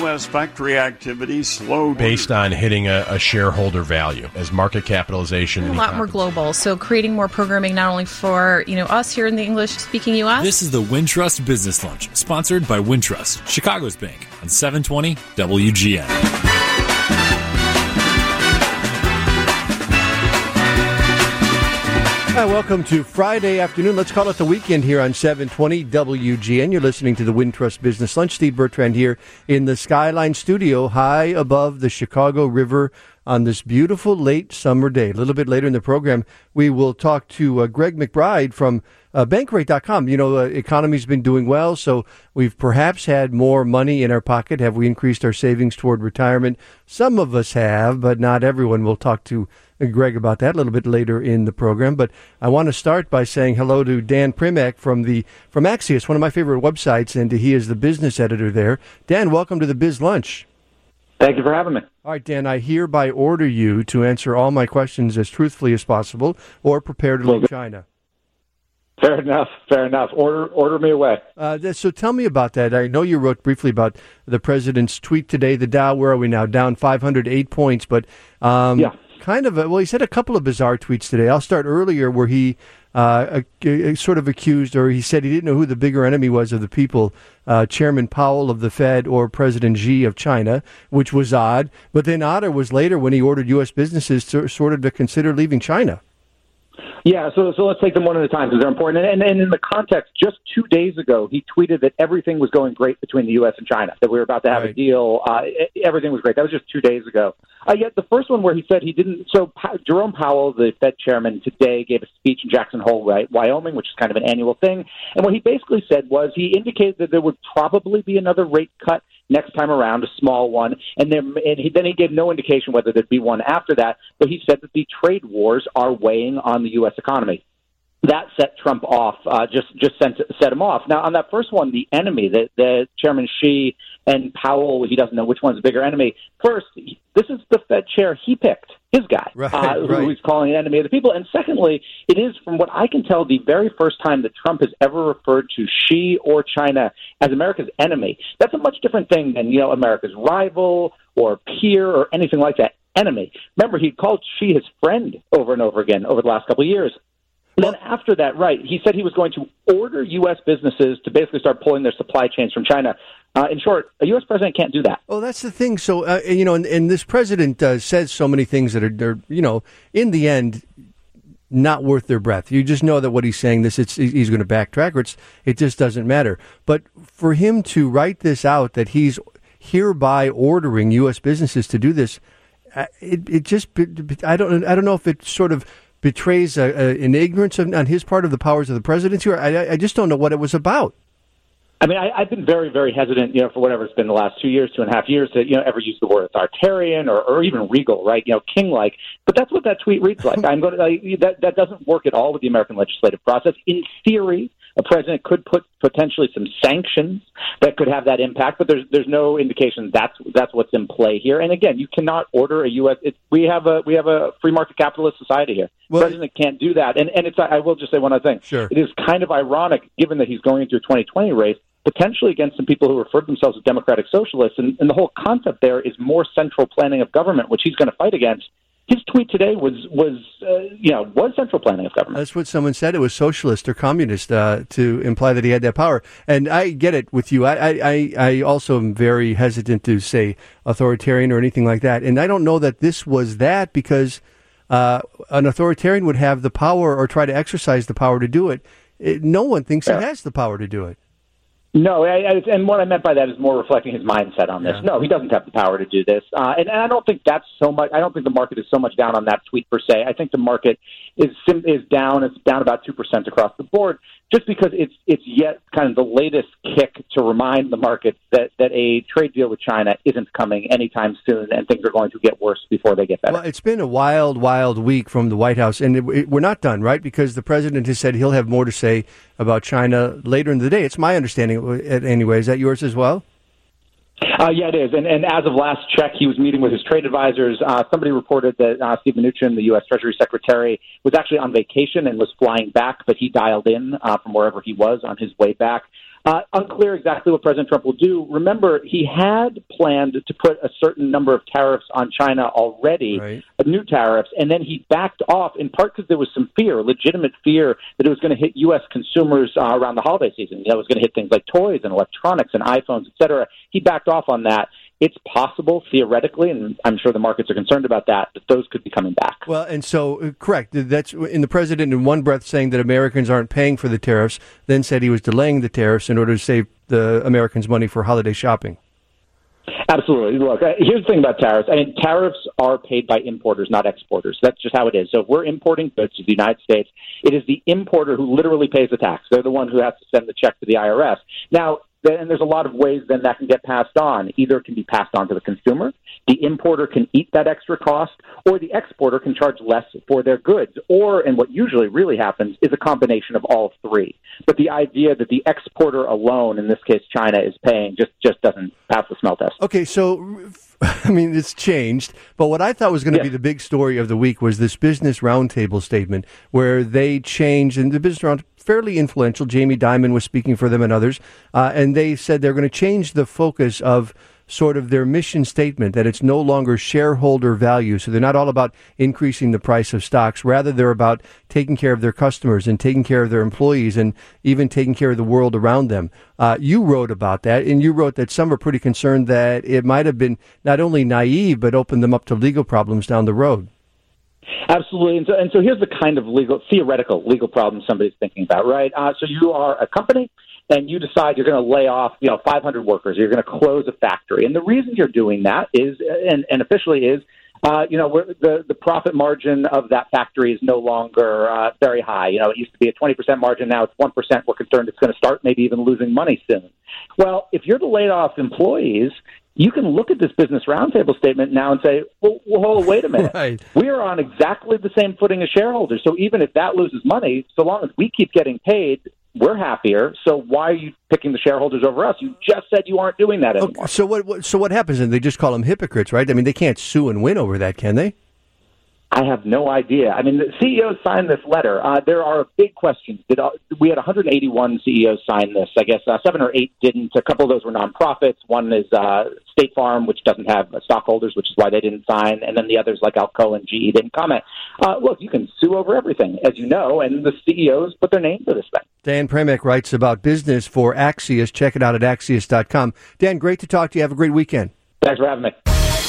U.S. factory activity slowed. Based on hitting a shareholder value as market capitalization. A lot more global, so creating more programming not only for us here in the English-speaking U.S. This is the Wintrust Business Lunch, sponsored by Wintrust, Chicago's bank, on 720 WGN. Hi, welcome to Friday afternoon. Let's call it the weekend here on 720 WGN. You're listening to the Wintrust Business Lunch. Steve Bertrand here in the Skyline Studio, high above the Chicago River on this beautiful late summer day. A little bit later in the program, we will talk to Greg McBride from Bankrate.com. Economy's been doing well, so we've perhaps had more money in our pocket. Have we increased our savings toward retirement? Some of us have, but not everyone. We'll talk to Greg about that a little bit later in the program. But I want to start by saying hello to Dan Primack from Axios, one of my favorite websites, and he is the business editor there. Dan, welcome to the Biz Lunch. Thank you for having me. All right, Dan, I hereby order you to answer all my questions as truthfully as possible or prepare to leave China. Fair enough. Order me away. So tell me about that. I know you wrote briefly about the president's tweet today. The Dow, where are we now? Down 508 points, but yeah. He said a couple of bizarre tweets today. I'll start earlier where he sort of accused, or he said he didn't know who the bigger enemy was of the people, Chairman Powell of the Fed or President Xi of China, which was odd. But then odder was later when he ordered U.S. businesses to consider leaving China. Yeah, so let's take them one at a time because they're important. And in the context, just 2 days ago, he tweeted that everything was going great between the U.S. and China, that we were about to have a deal. Everything was great. That was just 2 days ago. Yet the first one where he said he didn't. So Jerome Powell, the Fed chairman, today gave a speech in Jackson Hole, Wyoming, which is kind of an annual thing. And what he basically said was he indicated that there would probably be another rate cut next time around, a small one, and then he gave no indication whether there'd be one after that, but he said that the trade wars are weighing on the U.S. economy. That set Trump off, just set him off. Now, on that first one, the enemy, the Chairman Xi and Powell, he doesn't know which one's a bigger enemy. First, this is the Fed chair he picked, his guy, who he's calling an enemy of the people. And secondly, it is, from what I can tell, the very first time that Trump has ever referred to Xi or China as America's enemy. That's a much different thing than, America's rival or peer or anything like that. Enemy. Remember, he called Xi his friend over and over again over the last couple of years. And then after that, he said he was going to order U.S. businesses to basically start pulling their supply chains from China. In short, a U.S. president can't do that. Oh, that's the thing. So, and this president says so many things that are, in the end, not worth their breath. You just know that what he's saying, he's going to backtrack, or it just doesn't matter. But for him to write this out, that he's hereby ordering U.S. businesses to do this, I don't know if it sort of betrays an ignorance on his part of the powers of the presidency. I just don't know what it was about. I mean, I've been very, very hesitant, for whatever it's been the last 2.5 years to, ever use the word authoritarian or even regal, right? King-like. But that's what that tweet reads like. That doesn't work at all with the American legislative process. In theory, a president could put potentially some sanctions that could have that impact, but there's no indication that's what's in play here. And again, you cannot order a U.S. We have a free market capitalist society here. The president can't do that. And I will just say one other thing. Sure. It is kind of ironic, given that he's going into a 2020 race, potentially against some people who refer to themselves as democratic socialists, and the whole concept there is more central planning of government, which he's going to fight against. His tweet today was central planning of government. That's what someone said. It was socialist or communist to imply that he had that power. And I get it with you. I also am very hesitant to say authoritarian or anything like that. And I don't know that this was that, because an authoritarian would have the power or try to exercise the power to do it. No one thinks he has the power to do it. No, and what I meant by that is more reflecting his mindset on this. Yeah. No, he doesn't have the power to do this, and I don't think that's so much. I don't think the market is so much down on that tweet per se. I think the market is down. It's down about 2% across the board, just because it's yet kind of the latest kick to remind the market that a trade deal with China isn't coming anytime soon, and things are going to get worse before they get better. Well, it's been a wild, wild week from the White House, and we're not done, right? Because the president has said he'll have more to say about China later in the day. It's my understanding, anyway. Is that yours as well? Yeah, it is. And as of last check, he was meeting with his trade advisors. Somebody reported that Steve Mnuchin, the U.S. Treasury Secretary, was actually on vacation and was flying back, but he dialed in from wherever he was on his way back. Unclear exactly what President Trump will do. Remember, he had planned to put a certain number of tariffs on China already, right. New tariffs, and then he backed off, in part because there was some fear, legitimate fear, that it was going to hit U.S. consumers around the holiday season. It was going to hit things like toys and electronics and iPhones, et cetera. He backed off on that. It's possible, theoretically, and I'm sure the markets are concerned about that those could be coming back. Well, and so, correct. That's in the president in one breath saying that Americans aren't paying for the tariffs, then said he was delaying the tariffs in order to save the Americans money for holiday shopping. Absolutely. Look, here's the thing about tariffs. I mean, tariffs are paid by importers, not exporters. That's just how it is. So if we're importing goods to the United States, it is the importer who literally pays the tax. They're the one who has to send the check to the IRS. Now, and there's a lot of ways then that can get passed on. Either it can be passed on to the consumer, the importer can eat that extra cost, or the exporter can charge less for their goods. Or, and what usually really happens, is a combination of all three. But the idea that the exporter alone, in this case China, is paying just doesn't pass the smell test. Okay, so, I mean, it's changed, but what I thought was going to be the big story of the week was this Business Roundtable statement where they changed, and the Business Roundtable, fairly influential, Jamie Dimon was speaking for them and others, and they said they're going to change the focus of sort of their mission statement, that it's no longer shareholder value. So they're not all about increasing the price of stocks. Rather, they're about taking care of their customers and taking care of their employees and even taking care of the world around them. You wrote about that, and you wrote that some are pretty concerned that it might have been not only naive, but opened them up to legal problems down the road. Absolutely. And so here's the kind of theoretical legal problem somebody's thinking about, right? So you are a company, and you decide you're going to lay off, 500 workers. You're going to close a factory. And the reason you're doing that is, and officially is, the profit margin of that factory is no longer very high. It used to be a 20% margin. Now it's 1%. We're concerned it's going to start maybe even losing money soon. Well, if you're the laid off employees, you can look at this Business Roundtable statement now and say, well, wait a minute. Right. We are on exactly the same footing as shareholders. So even if that loses money, so long as we keep getting paid, we're happier. So why are you picking the shareholders over us? You just said you aren't doing that anymore. Okay, so what happens? And they just call them hypocrites, right? I mean, they can't sue and win over that, can they? I have no idea. I mean, the CEOs signed this letter. There are big questions. We had 181 CEOs sign this. I guess 7 or 8 didn't. A couple of those were nonprofits. One is State Farm, which doesn't have stockholders, which is why they didn't sign. And then the others, like Alcoa and GE, didn't comment. Look, you can sue over everything, as you know, and the CEOs put their name to this thing. Dan Premek writes about business for Axios. Check it out at Axios.com. Dan, great to talk to you. Have a great weekend. Thanks for having me.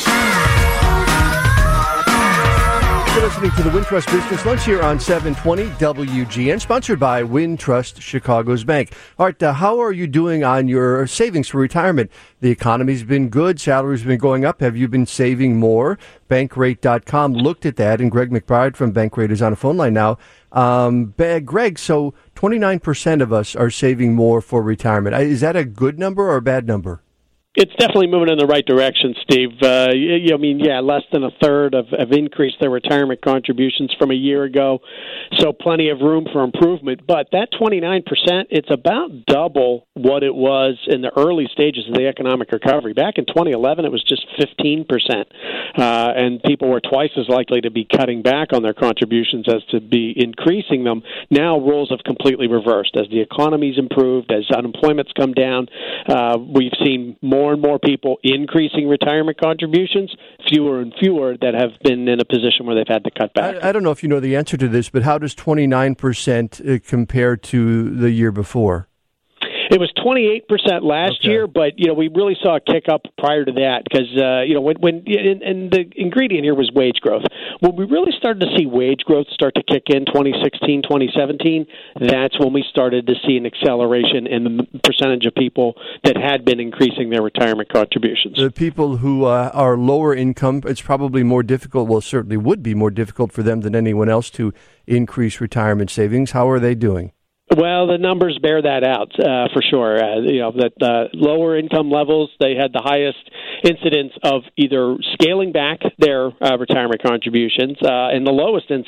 You're listening to the Wintrust Business Lunch here on 720 WGN, sponsored by Wintrust Chicago's Bank. All right, how are you doing on your savings for retirement? The economy's been good. Salaries have been going up. Have you been saving more? Bankrate.com looked at that, and Greg McBride from Bankrate is on a phone line now. Greg, so 29% of us are saving more for retirement. Is that a good number or a bad number? It's definitely moving in the right direction, Steve. Less than a third have increased their retirement contributions from a year ago, so plenty of room for improvement. But that 29%, it's about double what it was in the early stages of the economic recovery. Back in 2011, it was just 15%, and people were twice as likely to be cutting back on their contributions as to be increasing them. Now, roles have completely reversed. As the economy's improved, as unemployment's come down, we've seen more and more people increasing retirement contributions, fewer and fewer that have been in a position where they've had to cut back. I don't know if you know the answer to this, but how does 29% compare to the year before? It was 28% last year, but we really saw a kick up prior to that because when the ingredient here was wage growth. When we really started to see wage growth start to kick in 2016, 2017, that's when we started to see an acceleration in the percentage of people that had been increasing their retirement contributions. The people who are lower income, it's probably more difficult. Well, it certainly would be more difficult for them than anyone else to increase retirement savings. How are they doing? Well, the numbers bear that out for sure. That lower income levels, they had the highest incidence of either scaling back their retirement contributions, and the lowest incident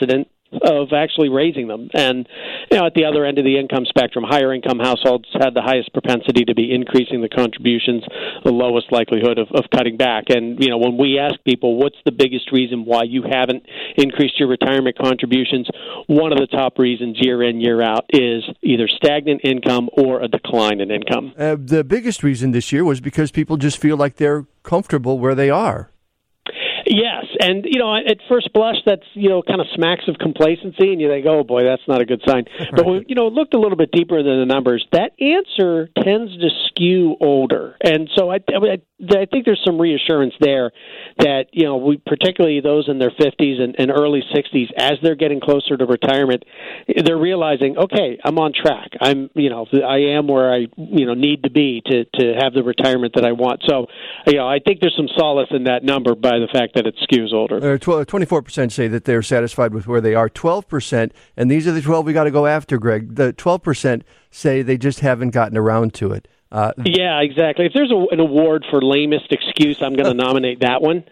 of actually raising them. And, at the other end of the income spectrum, higher income households had the highest propensity to be increasing the contributions, the lowest likelihood of cutting back. And, when we ask people, what's the biggest reason why you haven't increased your retirement contributions, one of the top reasons year in, year out is either stagnant income or a decline in income. The biggest reason this year was because people just feel like they're comfortable where they are. Yes, and at first blush, that's kind of smacks of complacency, and you think, oh boy, that's not a good sign. But when looked a little bit deeper into the numbers, that answer tends to skew older, and so I think there's some reassurance there that we, particularly those in their 50s and early 60s, as they're getting closer to retirement, they're realizing, okay, I'm on track. I am where I need to be to have the retirement that I want. So I think there's some solace in that number by the fact that it skews older. 24% say that they're satisfied with where they are. 12%, and these are the 12 we got to go after, Greg. The 12% say they just haven't gotten around to it. Yeah, exactly. If there's an award for lamest excuse, I'm going to nominate that one.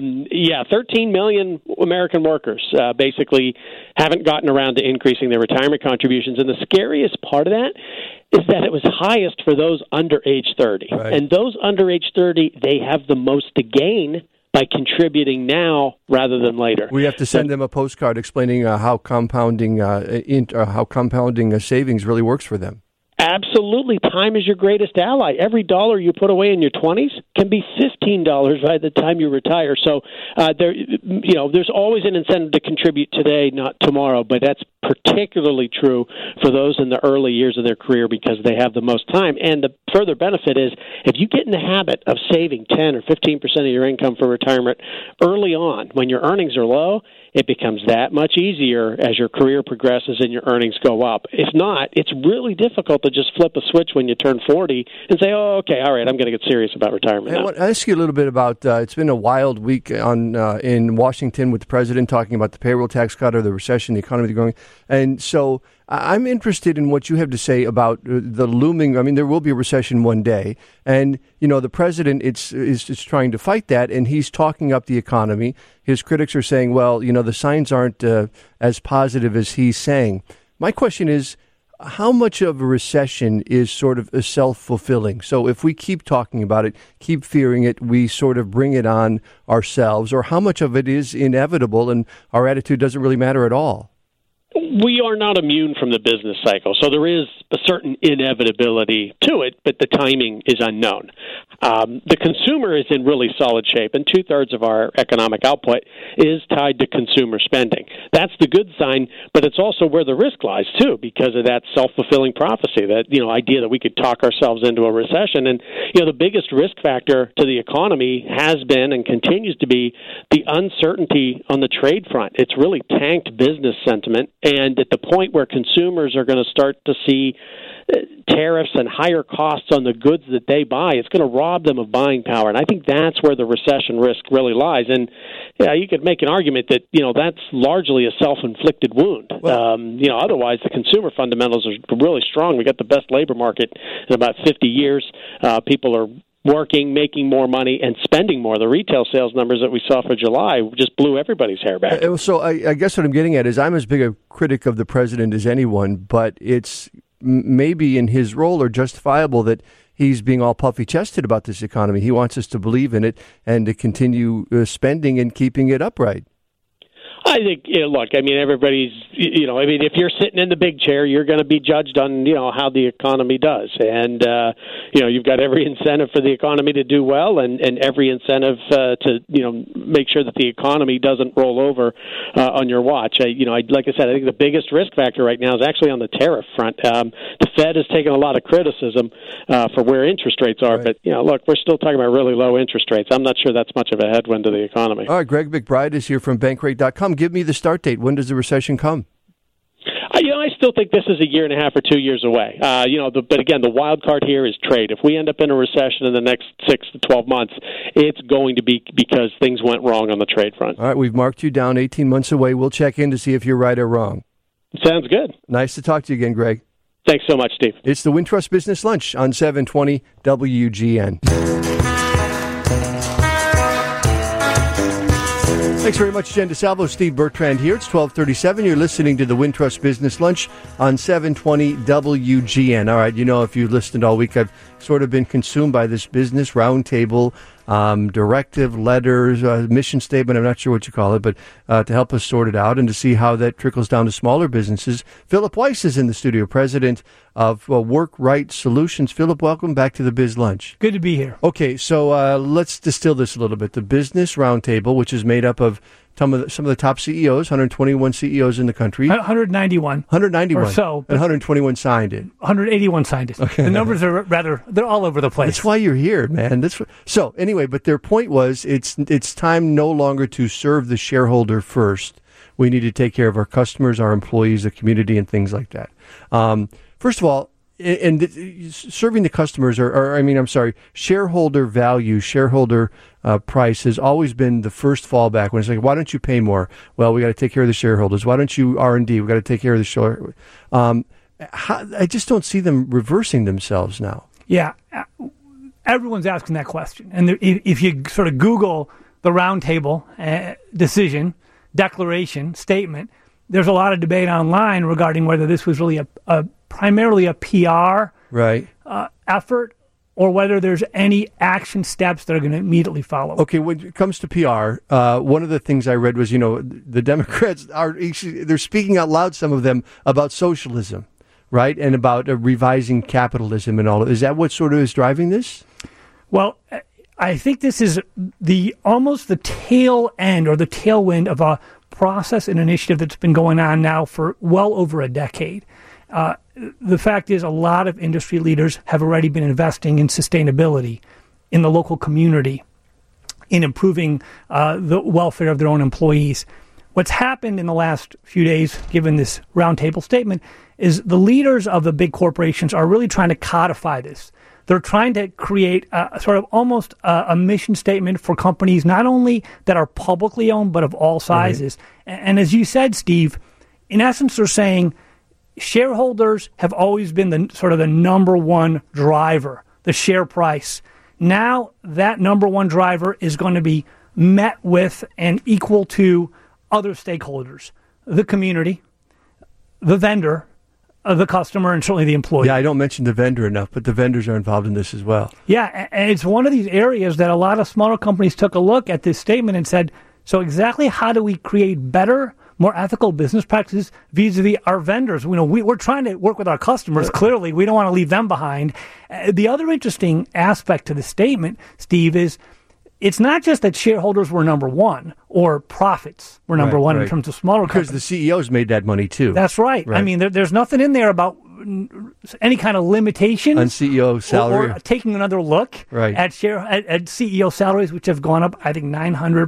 13 million American workers basically haven't gotten around to increasing their retirement contributions. And the scariest part of that is that it was highest for those under age 30. Right. And those under age 30, they have the most to gain by contributing now rather than later. We have to send them a postcard explaining how compounding savings really works for them. Absolutely. Time is your greatest ally. Every dollar you put away in your 20s can be $15 by the time you retire. So there's always an incentive to contribute today, not tomorrow, but that's particularly true for those in the early years of their career because they have the most time. And the further benefit is if you get in the habit of saving 10 or 15% of your income for retirement early on, when your earnings are low, it becomes that much easier as your career progresses and your earnings go up. If not, it's really difficult to just flip a switch when you turn 40 and say, oh, okay, all right, I'm going to get serious about retirement now. I want to ask you a little bit about, it's been a wild week in Washington with the president talking about the payroll tax cut or the recession, the economy going. And so I'm interested in what you have to say about the looming, there will be a recession one day. And, the president is trying to fight that, and he's talking up the economy. His critics are saying, well, the signs aren't as positive as he's saying. My question is, how much of a recession is sort of a self-fulfilling? So if we keep talking about it, keep fearing it, we sort of bring it on ourselves, or how much of it is inevitable and our attitude doesn't really matter at all? We are not immune from the business cycle, so there is a certain inevitability to it, but the timing is unknown. The consumer is in really solid shape, and 2/3 of our economic output is tied to consumer spending. That's the good sign, but it's also where the risk lies, too, because of that self-fulfilling prophecy, that idea that we could talk ourselves into a recession. And the biggest risk factor to the economy has been and continues to be the uncertainty on the trade front. It's really tanked business sentiment. And at the point where consumers are going to start to see tariffs and higher costs on the goods that they buy, it's going to rob them of buying power. And I think that's where the recession risk really lies. And you could make an argument that, that's largely a self-inflicted wound. Well, otherwise the consumer fundamentals are really strong. We got the best labor market in about 50 years. People are working, making more money, and spending more. The retail sales numbers that we saw for July just blew everybody's hair back. So I guess what I'm getting at is I'm as big a critic of the president as anyone, but it's maybe in his role or justifiable that he's being all puffy-chested about this economy. He wants us to believe in it and to continue spending and keeping it upright. I think, everybody's, if you're sitting in the big chair, you're going to be judged on, how the economy does. And, you've got every incentive for the economy to do well and every incentive to, make sure that the economy doesn't roll over on your watch. Like I said, I think the biggest risk factor right now is actually on the tariff front. The Fed has taken a lot of criticism for where interest rates are. Right. But, we're still talking about really low interest rates. I'm not sure that's much of a headwind to the economy. All right, Greg McBride is here from Bankrate.com. Give me the start date. When does the recession come? I still think this is a year and a half or 2 years away. But again, the wild card here is trade. If we end up in a recession in the next 6 to 12 months, it's going to be because things went wrong on the trade front. All right, we've marked you down 18 months away. We'll check in to see if you're right or wrong. Sounds good. Nice to talk to you again, Greg. Thanks so much, Steve. It's the Wintrust Business Lunch on 720 WGN. Thanks very much, Jen DeSalvo. Steve Bertrand here. It's 12:37. You're listening to the Wintrust Business Lunch on 720 WGN. All right, if you've listened all week, I've sort of been consumed by this business roundtable, directive, letters, mission statement, I'm not sure what you call it, but to help us sort it out and to see how that trickles down to smaller businesses. Philip Weiss is in the studio, president of Work Right Solutions. Philip, welcome back to the Biz Lunch. Good to be here. Okay, so let's distill this a little bit. The Business Roundtable, which is made up of some of the top CEOs, 121 CEOs in the country. 191. 191. Or so. And 121 signed it. 181 signed it. Okay. The numbers are they're all over the place. That's why you're here, man. So anyway, but their point was it's time no longer to serve the shareholder first. We need to take care of our customers, our employees, the community, and things like that. First of all, serving the customers, shareholder value, shareholder price has always been the first fallback when it's like, why don't you pay more? Well, we got to take care of the shareholders. Why don't you R&D? We got to take care of the shareholders. I just don't see them reversing themselves now. Yeah, everyone's asking that question. And if you sort of Google the roundtable decision, declaration, statement, there's a lot of debate online regarding whether this was really primarily a PR effort, or whether there's any action steps that are going to immediately follow. Okay, when it comes to PR, one of the things I read was, the Democrats they're speaking out loud, some of them, about socialism, right, and about revising capitalism and all. Is that what sort of is driving this? Well, I think this is almost the tail end or the tailwind of a process and initiative that's been going on now for well over a decade. The fact is, a lot of industry leaders have already been investing in sustainability in the local community, in improving the welfare of their own employees. What's happened in the last few days, given this roundtable statement, is the leaders of the big corporations are really trying to codify this. They're trying to create sort of almost a mission statement for companies not only that are publicly owned, but of all sizes. Right. And as you said, Steve, in essence, they're saying shareholders have always been the number one driver, the share price. Now that number one driver is going to be met with and equal to other stakeholders, the community, the vendor, the customer, and certainly the employee. Yeah, I don't mention the vendor enough, but the vendors are involved in this as well. Yeah, and it's one of these areas that a lot of smaller companies took a look at this statement and said, so exactly how do we create better, more ethical business practices vis-a-vis our vendors? We're trying to work with our customers. Clearly, we don't want to leave them behind. The other interesting aspect to the statement, Steve, is it's not just that shareholders were number one or profits were number one in terms of smaller companies. Because the CEOs made that money too. That's right. I mean, there's nothing in there about any kind of limitation on CEO salary or taking another look at CEO salaries, which have gone up, I think, 900%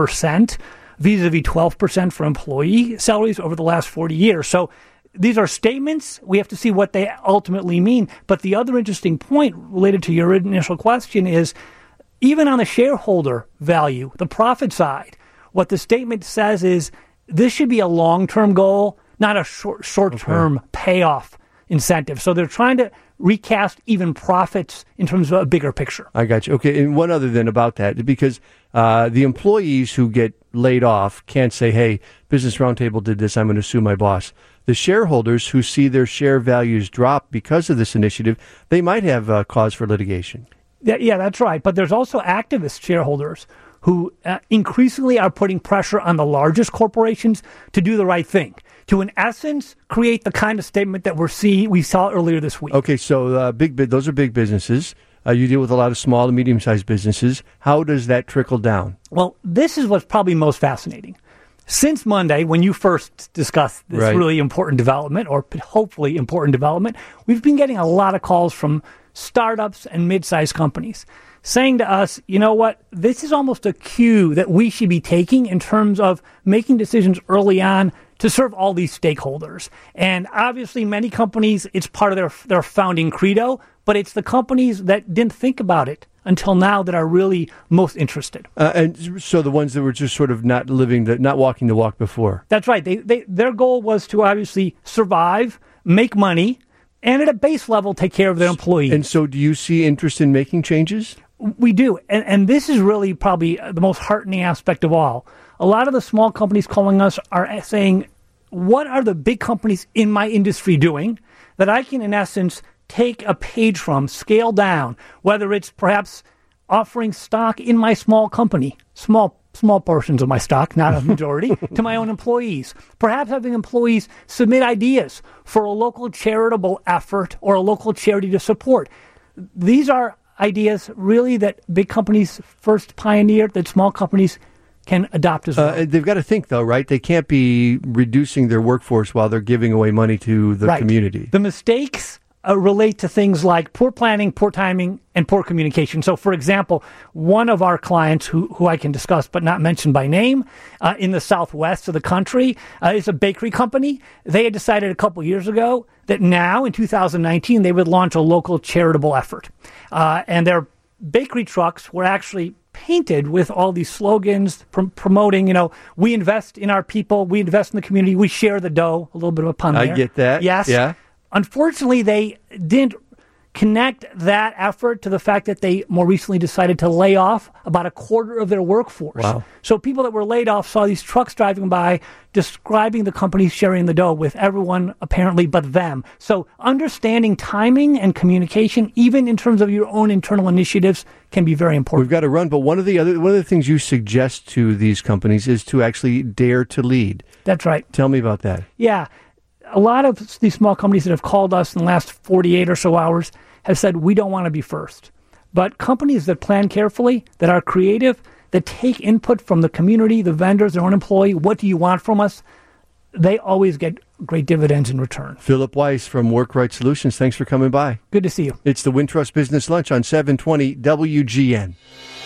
vis-a-vis 12% for employee salaries over the last 40 years. So these are statements. We have to see what they ultimately mean. But the other interesting point related to your initial question is, even on the shareholder value, the profit side, what the statement says is this should be a long-term goal, not a short-term payoff incentive. So they're trying to recast even profits in terms of a bigger picture. I got you. Okay, and one other then about that, because the employees who get laid off can't say, hey, Business Roundtable did this, I'm going to sue my boss. The shareholders who see their share values drop because of this initiative, they might have cause for litigation. Yeah, that's right. But there's also activist shareholders who increasingly are putting pressure on the largest corporations to do the right thing, to, in essence, create the kind of statement that we saw earlier this week. Okay, so those are big businesses. You deal with a lot of small and medium-sized businesses. How does that trickle down? Well, this is what's probably most fascinating. Since Monday, when you first discussed this really important development, or hopefully important development, we've been getting a lot of calls from startups and mid-sized companies saying to us, you know what, this is almost a cue that we should be taking in terms of making decisions early on to serve all these stakeholders. And obviously many companies, it's part of their founding credo, but it's the companies that didn't think about it until now that are really most interested. And so the ones that were just sort of not walking the walk before. That's right. Their goal was to obviously survive, make money, and at a base level take care of their employees. And so do you see interest in making changes? We do. And this is really probably the most heartening aspect of all. A lot of the small companies calling us are saying, what are the big companies in my industry doing that I can, in essence, take a page from, scale down, whether it's perhaps offering stock in my small company, small portions of my stock, not a majority, to my own employees. Perhaps having employees submit ideas for a local charitable effort or a local charity to support. These are ideas really that big companies first pioneered, that small companies can adopt as well. They've got to think, though, right? They can't be reducing their workforce while they're giving away money to the community. The mistakes relate to things like poor planning, poor timing, and poor communication. So, for example, one of our clients who I can discuss but not mention by name in the southwest of the country is a bakery company. They had decided a couple years ago that now, in 2019, they would launch a local charitable effort. And their bakery trucks were actually painted with all these slogans promoting, we invest in our people, we invest in the community, we share the dough. A little bit of a pun there. I get that. Yes. Yeah. Unfortunately, they didn't connect that effort to the fact that they more recently decided to lay off about a quarter of their workforce. Wow. So people that were laid off saw these trucks driving by describing the company sharing the dough with everyone apparently but them. So understanding timing and communication, even in terms of your own internal initiatives, can be very important. We've got to run, but one of the things you suggest to these companies is to actually dare to lead. That's right. Tell me about that. Yeah. A lot of these small companies that have called us in the last 48 or so hours have said, we don't want to be first. But companies that plan carefully, that are creative, that take input from the community, the vendors, their own employee, what do you want from us? They always get great dividends in return. Philip Weiss from WorkRight Solutions, thanks for coming by. Good to see you. It's the Wintrust Business Lunch on 720 WGN.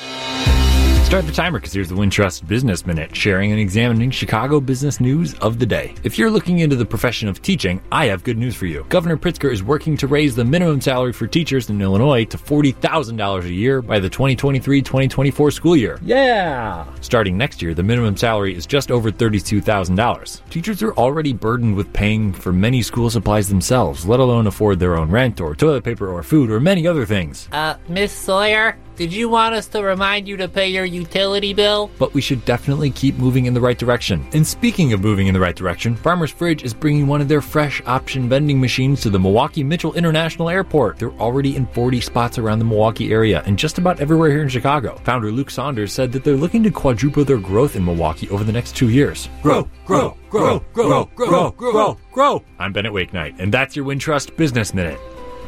Start the timer because here's the Wintrust Business Minute, sharing and examining Chicago business news of the day. If you're looking into the profession of teaching, I have good news for you. Governor Pritzker is working to raise the minimum salary for teachers in Illinois to $40,000 a year by the 2023-2024 school year. Yeah! Starting next year, the minimum salary is just over $32,000. Teachers are already burdened with paying for many school supplies themselves, let alone afford their own rent or toilet paper or food or many other things. Miss Sawyer? Did you want us to remind you to pay your utility bill? But we should definitely keep moving in the right direction. And speaking of moving in the right direction, Farmer's Fridge is bringing one of their fresh option vending machines to the Milwaukee Mitchell International Airport. They're already in 40 spots around the Milwaukee area and just about everywhere here in Chicago. Founder Luke Saunders said that they're looking to quadruple their growth in Milwaukee over the next 2 years. Grow, grow, grow, grow, grow, grow, grow. I'm Bennett Wakenight, and that's your Wintrust Business Minute.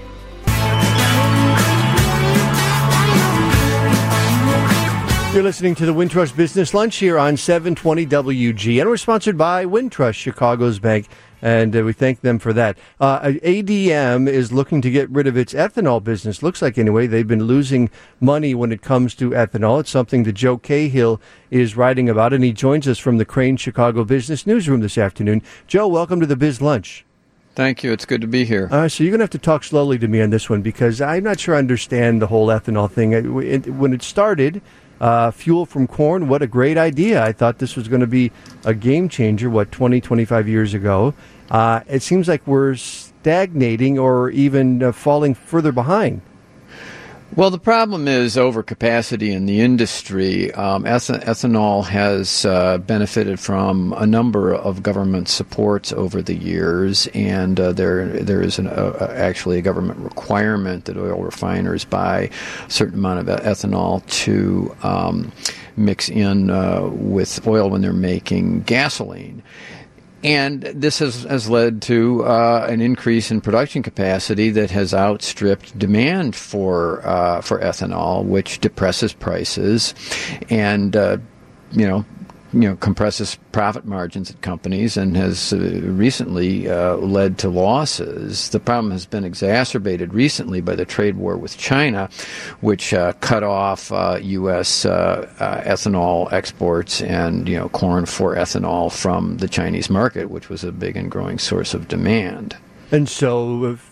You're listening to the Wintrust Business Lunch here on 720 WGN. We're sponsored by Wintrust, Chicago's bank, and we thank them for that. ADM is looking to get rid of its ethanol business. Looks like, anyway, they've been losing money when it comes to ethanol. It's something that Joe Cahill is writing about, and he joins us from the Crane Chicago Business Newsroom this afternoon. Joe, welcome to the Biz Lunch. Thank you. It's good to be here. So you're going to have to talk slowly to me on this one because I'm not sure I understand the whole ethanol thing. When it started... fuel from corn, what a great idea. I thought this was going to be a game changer, 20, 25 years ago. It seems like we're stagnating or even falling further behind. Well, the problem is overcapacity in the industry. Ethanol has benefited from a number of government supports over the years, and there is actually a government requirement that oil refiners buy a certain amount of ethanol to mix in with oil when they're making gasoline. And this has led to an increase in production capacity that has outstripped demand for ethanol, which depresses prices and compresses profit margins at companies and has recently led to losses. The problem has been exacerbated recently by the trade war with China, which cut off U.S. ethanol exports and corn for ethanol from the Chinese market, which was a big and growing source of demand. And so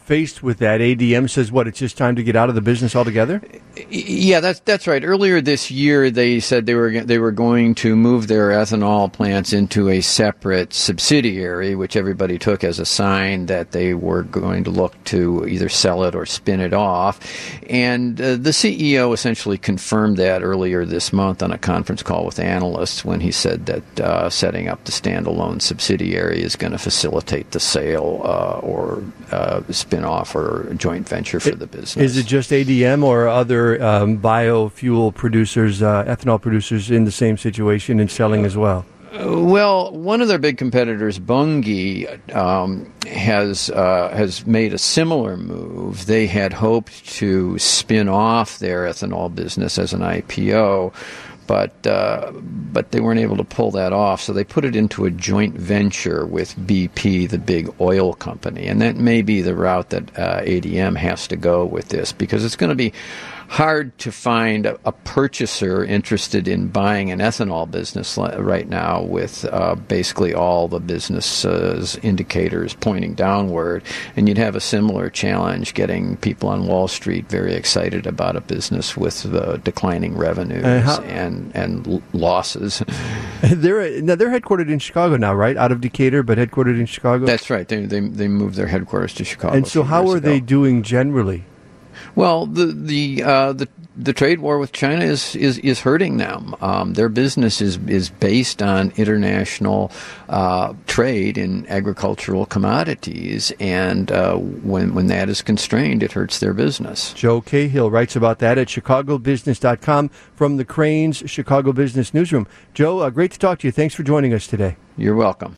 faced with that, ADM says, it's just time to get out of the business altogether? Yeah, that's right. Earlier this year, they said they were going to move their ethanol plants into a separate subsidiary, which everybody took as a sign that they were going to look to either sell it or spin it off. And the CEO essentially confirmed that earlier this month on a conference call with analysts when he said that setting up the standalone subsidiary is going to facilitate the sale or spin-off or joint venture for the business. Is it just ADM or other biofuel producers, ethanol producers in the same situation and selling as well? Well, one of their big competitors, Bunge, has made a similar move. They had hoped to spin off their ethanol business as an IPO, but they weren't able to pull that off, so they put it into a joint venture with BP, the big oil company, and that may be the route that ADM has to go with this, because it's going to be hard to find a purchaser interested in buying an ethanol business right now with basically all the business's indicators pointing downward. And you'd have a similar challenge getting people on Wall Street very excited about a business with declining revenues and losses. They're headquartered in Chicago now, right? Out of Decatur, but headquartered in Chicago? That's right. They moved their headquarters to Chicago. And so how are they doing generally? Well, the trade war with China is hurting them. Their business is based on international trade in agricultural commodities, and when that is constrained, it hurts their business. Joe Cahill writes about that at chicagobusiness.com from the Crain's Chicago Business Newsroom. Joe, great to talk to you. Thanks for joining us today. You're welcome.